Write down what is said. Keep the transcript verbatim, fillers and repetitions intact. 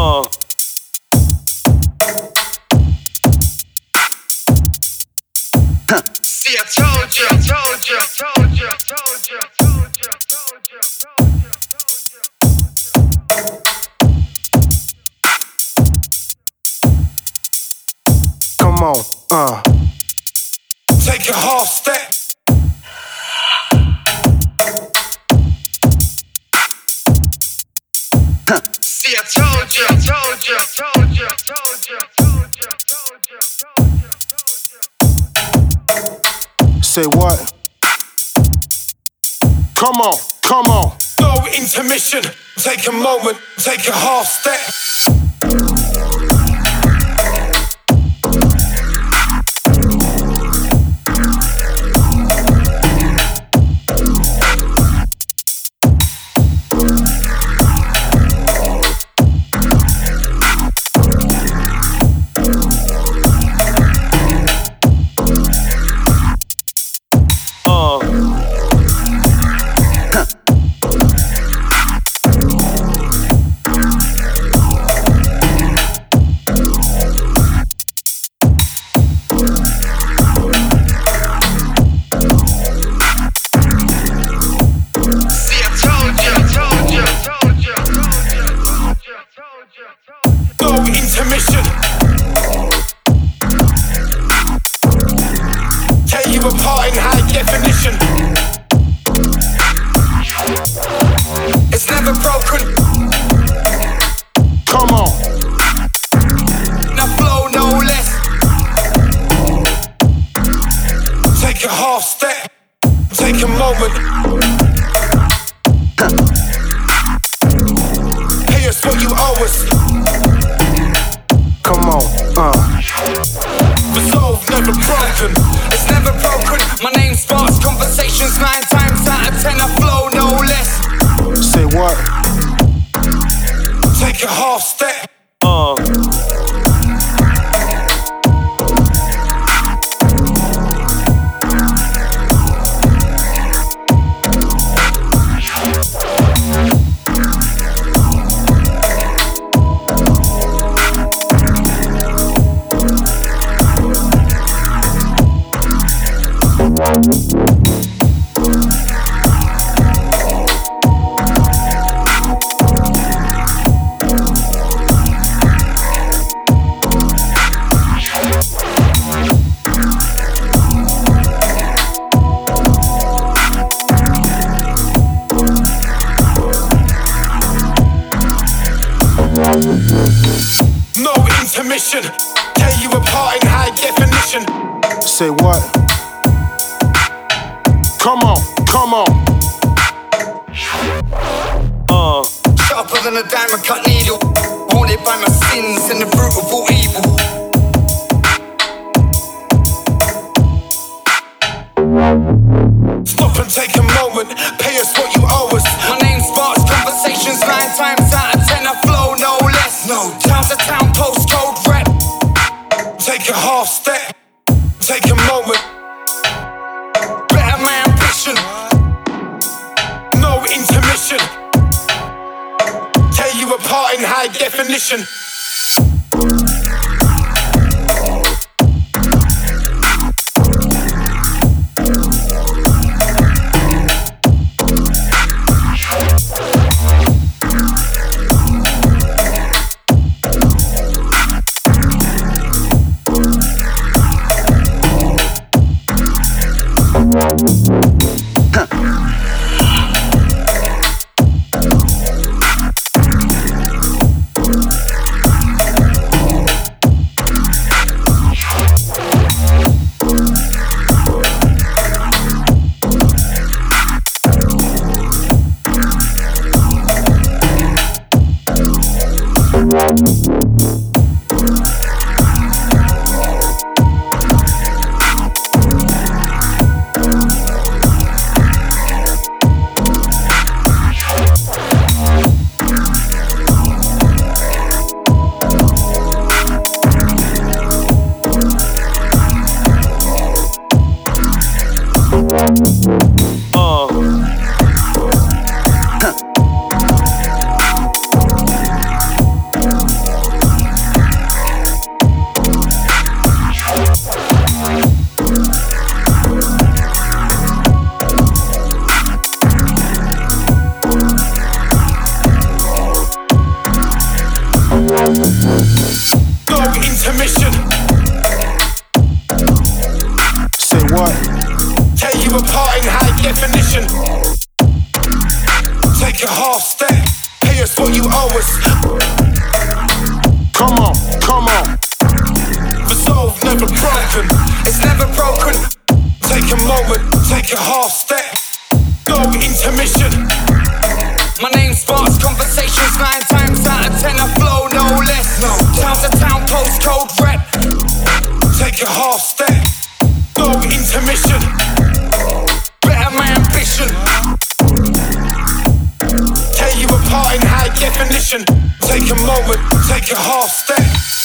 Uh. See, I told you, I told you, I told you, I told you, I told you, I told you, I told you, I told you. Come on, uh. Take a half step. See, I told you, I told you, I told you, I told you, I told you, I told you, I told you, I told you. Say what? Come on, come on. No intermission. Take a moment, take a half step. Say what? Come on, come on. Uh. Sharper than a diamond cut needle, haunted by my sins and the fruit of all evil. Stop and take a moment, pay us what you owe us. My name sparks conversations nine times out of ten. I flow no less. No town to town postcode rep. Take a half step. Take a moment. Better my ambition. No intermission. Tear you apart in high definition. Go intermission. Say what? Tear you apart in high definition. Take a half step. Pay us what you owe us. Come on, come on. Resolve never broken. It's never broken. Take a moment. Take a half step. Go intermission. My name sparks conversations nine times out of ten. I flow no less. No. Town to town, postcode rep. Take a half step. Go intermission. Better my ambition. Tear you apart in high definition. Take a moment. Take a half step.